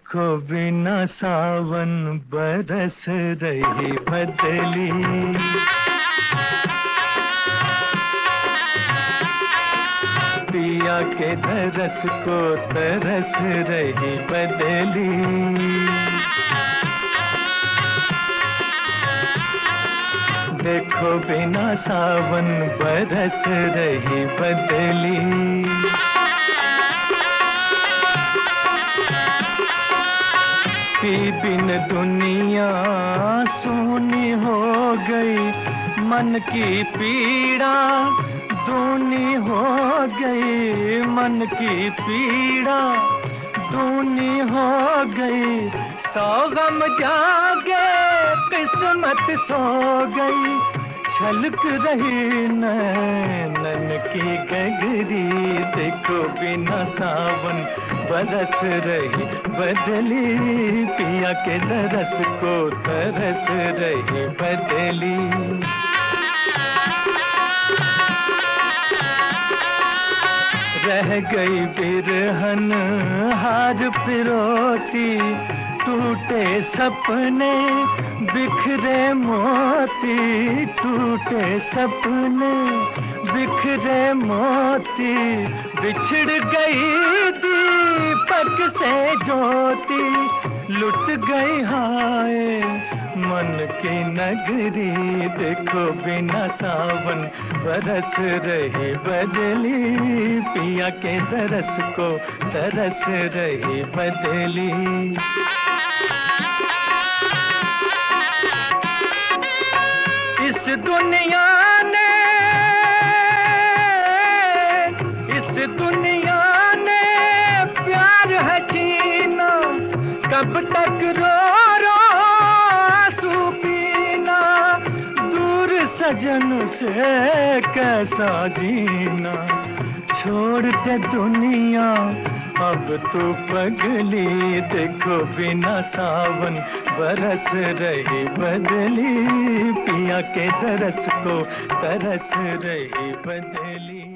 देखो बिना सावन बरस रही बदली। पिया के तरस को तरस रही बदली। देखो बिना सावन बरस रही बदली। पी बिन दुनिया सूनी हो गई, मन की पीड़ा दूनी हो गई, मन की पीड़ा दूनी हो गई। सौ गम जागे किस्मत सो गई, छलक रही नैनन की गगरी। देखो बिना सावन बरस रही बदली। पिया के तरस को तरस रही बदली। रह गई बिरहन हार पिरोती, टूटे सपने बिखरे मोती, टूटे सपने बिखरे मोती। बिछड़ गई दीपक से ज्योति, लुट गई हाय मन की नगरी। देखो बिना सावन बरस रही बदली। पिया के तरस को तरस रही बदली। इस दुनिया ने, इस दुनिया ने प्यार है जीना, कब तक रो रो आंसू पीना। दूर सजन से कैसा जीना, छोड़ के दुनिया अब तू पगली। देखो बिना सावन बरस रही बदली। पिया के तरस को तरस रही बदली।